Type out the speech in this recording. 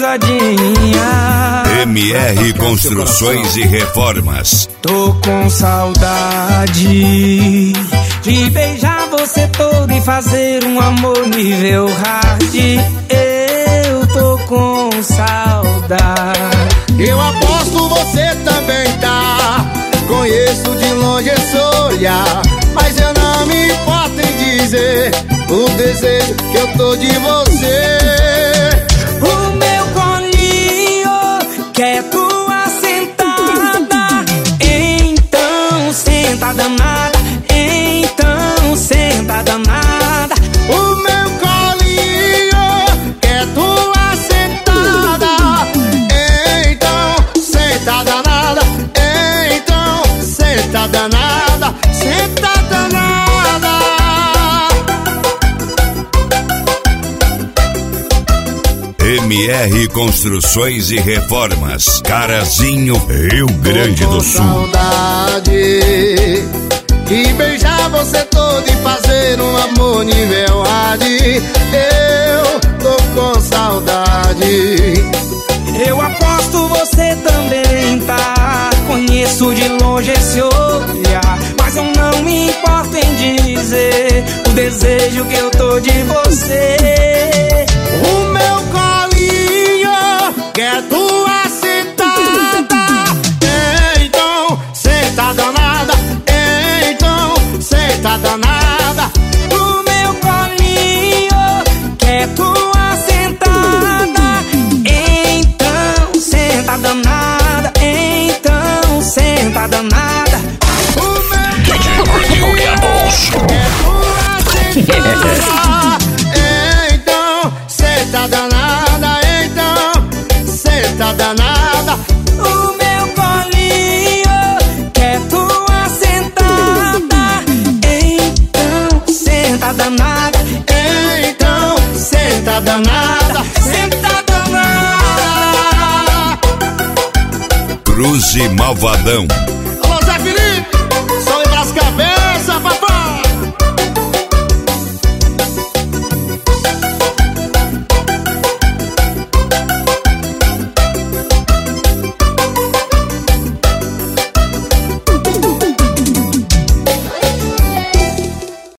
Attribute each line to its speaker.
Speaker 1: namoradinha.
Speaker 2: MR Construções e Reformas.
Speaker 1: Tô com saudade de beijar você todo e fazer um amor nível hard. Eu tô com saudade.
Speaker 3: Eu aposto você também tá. Conheço de longe esse olhar, mas eu não me importo em dizer o desejo que eu tô de você.
Speaker 1: O meu colinho quer tua sentada, então senta danada, então senta danada.
Speaker 3: O meu colinho quer tua sentada, então senta danada, então senta danada, senta danada.
Speaker 2: MR Construções e Reformas, Carazinho, Rio Grande do Sul.
Speaker 3: Saudade de beijar você todo e fazer um amor nível hard. Eu tô com saudade.
Speaker 1: Eu aposto você também tá. Conheço de longe esse olhar, mas eu não me importo em dizer o desejo que eu tô de você.
Speaker 3: O meu colinho quer tua sentada, então senta danada, então senta danada.
Speaker 1: O meu colinho quer tua sentada, então senta danada, então senta danada.
Speaker 3: O meu colinho quer tua sentada, então senta danada, então senta danada.
Speaker 1: O meu colinho quer tua sentada, então senta danada,
Speaker 3: Então senta danada,
Speaker 1: senta danada.
Speaker 2: Cruz e Malvadão.